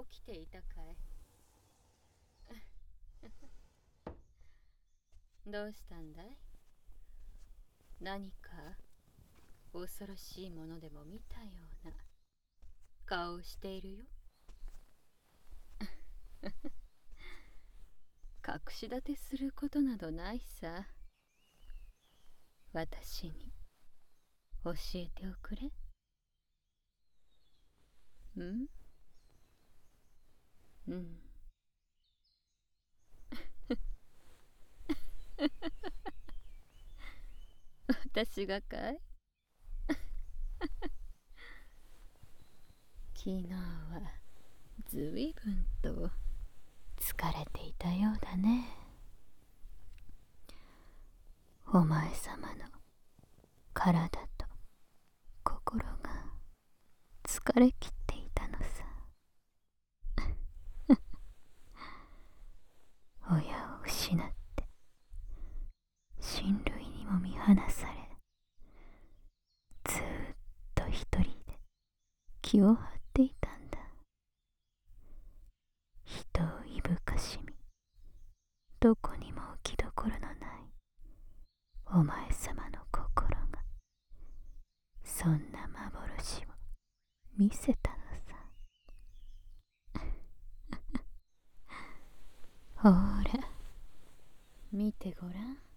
起きていたかい？どうしたんだい？何か恐ろしいものでも見たような顔をしているよ。隠し立てすることなどないさ。私に教えておくれ。うんうん。私がかい？昨日はずいぶんと疲れていたようだね。お前様の体と心が疲れきっていたのさ。親を失って親類にも見放され、ずーっと一人で気を張っていたんだ。人をいぶかしみ、どこにも置きどころのないお前様の心がそんな幻を見せたのさ。ほら見てごらん。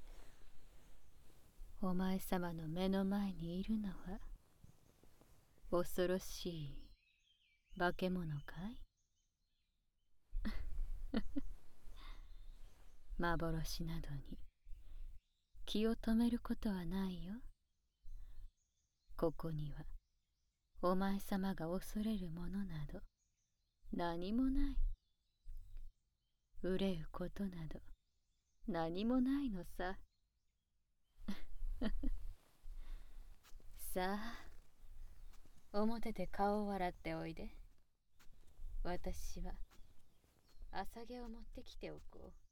お前様の目の前にいるのは恐ろしい化け物かい？幻などに気を止めることはないよ。ここにはお前様が恐れるものなど何もない。憂うことなど何もないのさ。さあ、表で顔を洗っておいで。私は朝毛を持ってきておこう。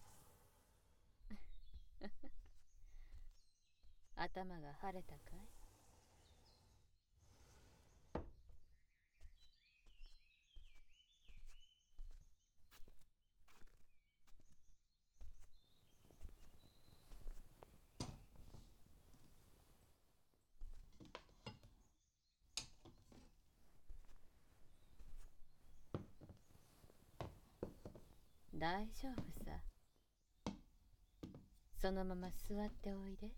頭が晴れたかい？ 大丈夫さ。そのまま座っておいで。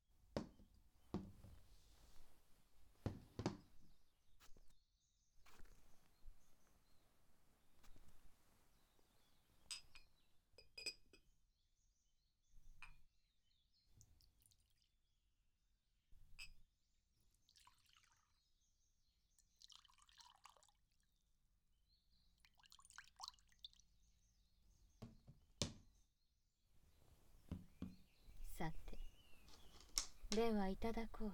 さて、ではいただこ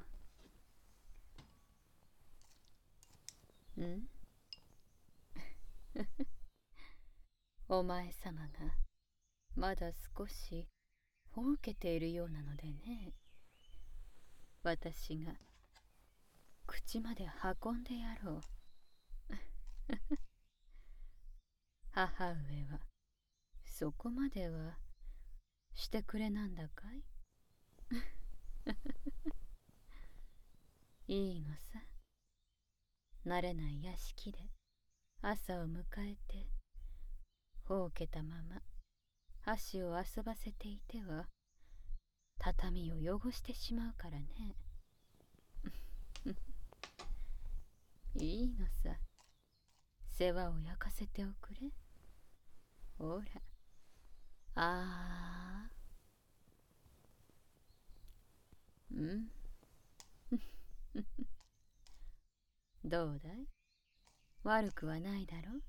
う。お前様がまだ少しほうけているようなのでね。私が口まで運んでやろう。母上はそこまではしてくれなんだかい。いいのさ。慣れない屋敷で朝を迎えてほうけたまま箸を遊ばせていては畳を汚してしまうからね。いいのさ。世話を焼かせておくれ。ほら。あー。どうだい？悪くはないだろう？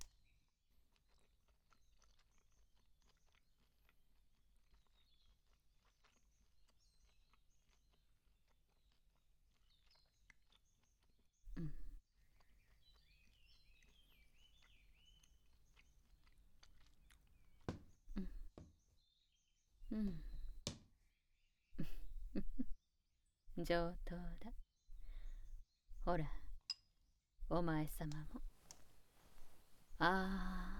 うん。うん。上等だ。ほら、お前様も。あ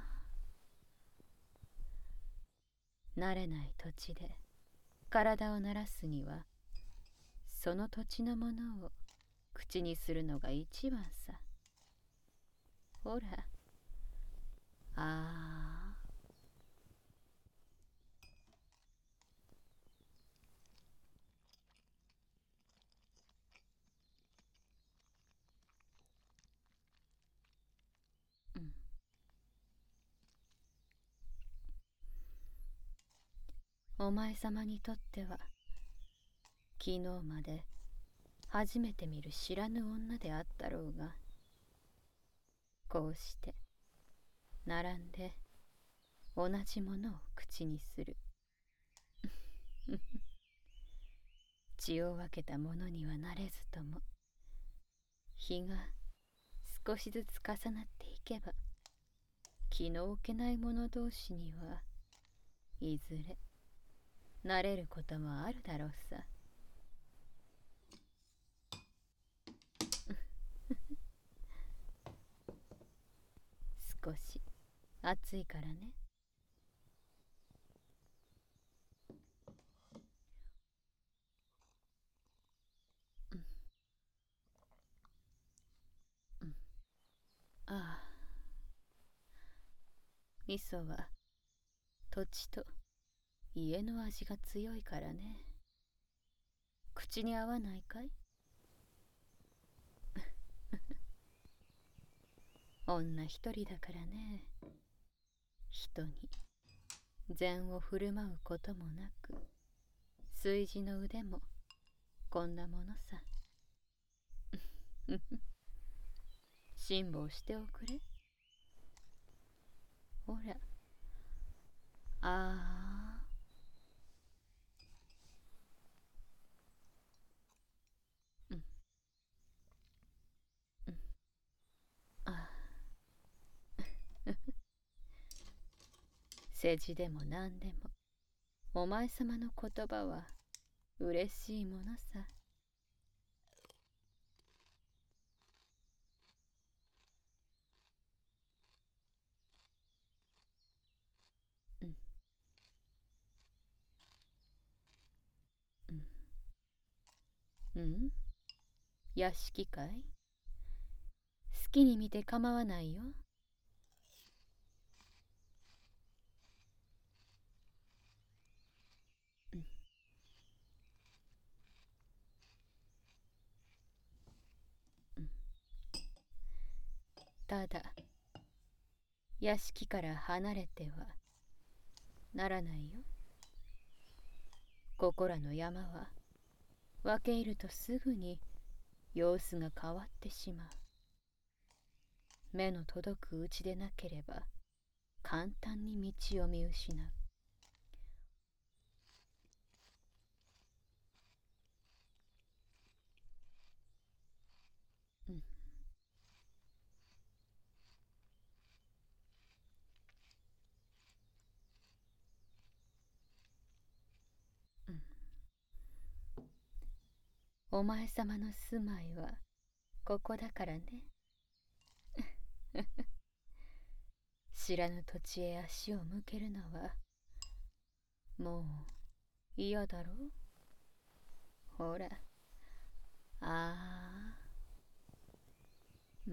あ、慣れない土地で体を慣らすには、その土地のものを口にするのが一番さ。ほら、ああ、うん。お前様にとっては、昨日まで初めて見る知らぬ女であったろうが、こうして並んで同じものを口にする。血を分けたものにはなれずとも、日が少しずつ重なっていけば、気の置けない者同士にはいずれなれることもあるだろうさ。少し暑いからね。ああ、味噌は土地と家の味が強いからね。口に合わないかい？女一人だからね。人に善を振る舞うこともなく、炊事の腕もこんなものさ。辛抱しておくれ。ほら、ああ、うん、うん、ああ、世辞でも何でも、お前様の言葉は嬉しいものさ。うん、うん、うん。屋敷かい？好きに見て構わないよ。 ただ屋敷から離れてはならないよ。ここらの山は分け入るとすぐに様子が変わってしまう。目の届くうちでなければ簡単に道を見失う。うん。うん。お前様の住まいはここだからね。知らぬ土地へ足を向けるのはもう嫌だろう。ほら、ああ、うん、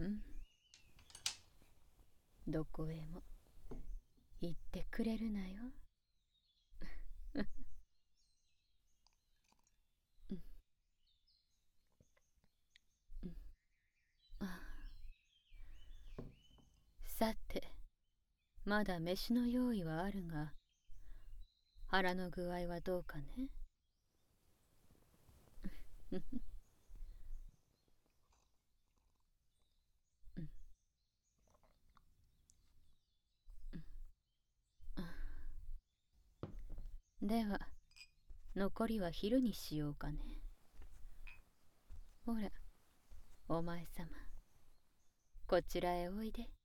どこへも行ってくれるなよ。うん。うん。あ、さて、まだ飯の用意はあるが、腹の具合はどうかね。うん。うん。では残りは昼にしようかね。ほら、お前様、こちらへおいで。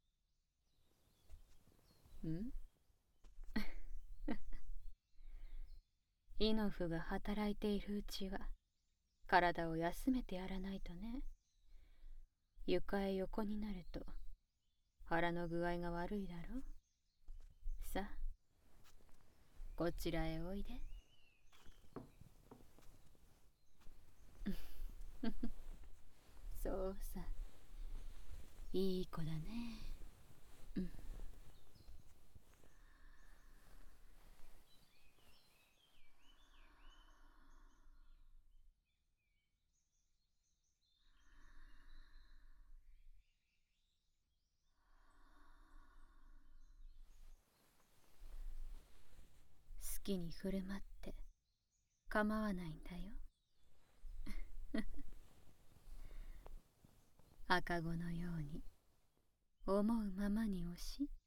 ん。イノフが働いているうちは体を休めてやらないとね。床へ横になると腹の具合が悪いだろう。さあ、こちらへおいで。そうさ、いい子だね。うん。好きに振る舞って構わないんだよ。赤子のように思うままにおし。